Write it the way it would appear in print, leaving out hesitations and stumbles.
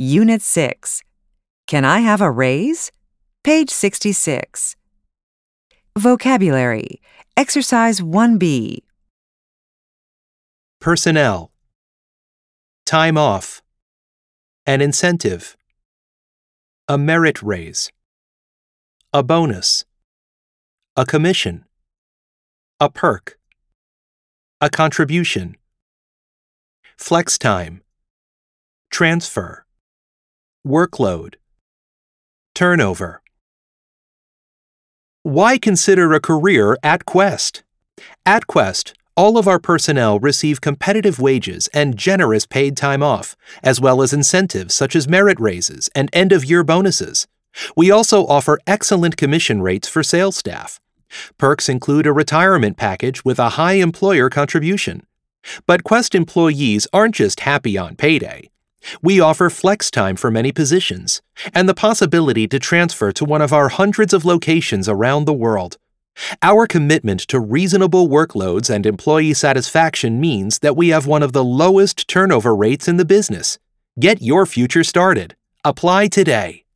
Unit 6. Can I have a raise? Page 66. Vocabulary. Exercise 1B. Personnel. Time off. An incentive. A merit raise. A bonus. A commission. A perk. A contribution. Flex time. Transfer. Workload. Turnover. Why consider a career at Quest? At Quest, all of our personnel receive competitive wages and generous paid time off, as well as incentives such as merit raises and end-of-year bonuses. We also offer excellent commission rates for sales staff. Perks include a retirement package with a high employer contribution. But Quest employees aren't just happy on payday. We offer flex time for many positions and the possibility to transfer to one of our hundreds of locations around the world. Our commitment to reasonable workloads and employee satisfaction means that we have one of the lowest turnover rates in the business. Get your future started. Apply today.